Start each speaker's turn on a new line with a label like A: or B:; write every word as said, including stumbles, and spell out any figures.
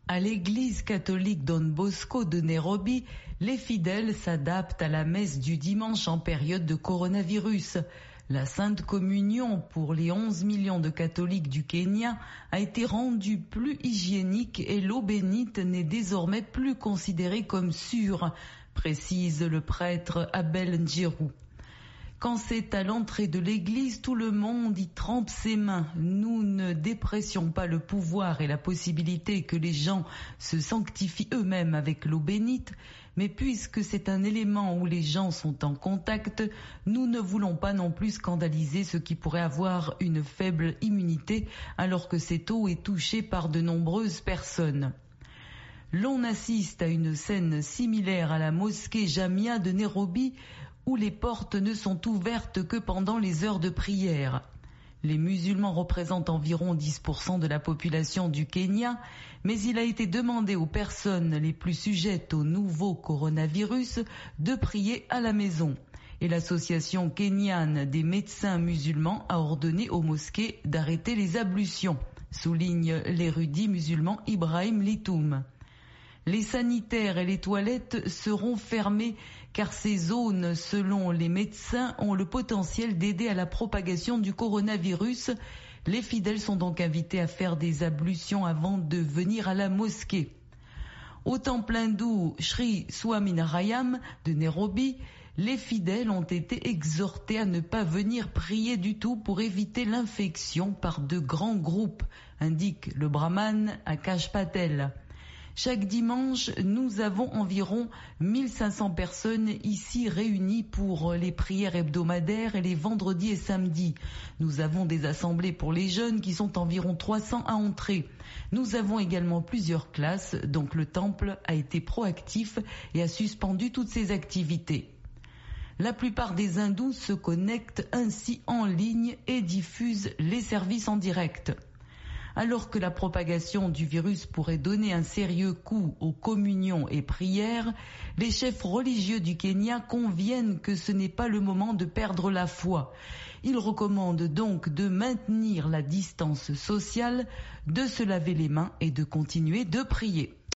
A: À l'église catholique Don Bosco de Nairobi, les fidèles s'adaptent à la messe du dimanche en période de coronavirus. La Sainte Communion pour les onze millions de catholiques du Kenya a été rendue plus hygiénique et l'eau bénite n'est désormais plus considérée comme sûre, précise le prêtre Abel Njiru. Quand c'est à l'entrée de l'église, tout le monde y trempe ses mains. Nous ne dépressions pas le pouvoir et la possibilité que les gens se sanctifient eux-mêmes avec l'eau bénite, mais puisque c'est un élément où les gens sont en contact, nous ne voulons pas non plus scandaliser ceux qui pourraient avoir une faible immunité alors que cette eau est touchée par de nombreuses personnes. L'on assiste à une scène similaire à la mosquée Jamia de Nairobi, où les portes ne sont ouvertes que pendant les heures de prière. Les musulmans représentent environ dix pour cent de la population du Kenya, mais il a été demandé aux personnes les plus sujettes au nouveau coronavirus de prier à la maison. Et l'association kenyane des médecins musulmans a ordonné aux mosquées d'arrêter les ablutions, souligne l'érudit musulman Ibrahim Litoum. Les sanitaires et les toilettes seront fermés car ces zones, selon les médecins, ont le potentiel d'aider à la propagation du coronavirus. Les fidèles sont donc invités à faire des ablutions avant de venir à la mosquée. Au temple hindou Sri Swaminarayan de Nairobi, les fidèles ont été exhortés à ne pas venir prier du tout pour éviter l'infection par de grands groupes, indique le brahman Akash Patel. Chaque dimanche, nous avons environ mille cinq cents personnes ici réunies pour les prières hebdomadaires et les vendredis et samedis. Nous avons des assemblées pour les jeunes qui sont environ trois cents à entrer. Nous avons également plusieurs classes, donc le temple a été proactif et a suspendu toutes ses activités. La plupart des hindous se connectent ainsi en ligne et diffusent les services en direct. Alors que la propagation du virus pourrait donner un sérieux coup aux communions et prières, les chefs religieux du Kenya conviennent que ce n'est pas le moment de perdre la foi. Ils recommandent donc de maintenir la distance sociale, de se laver les mains et de continuer de prier.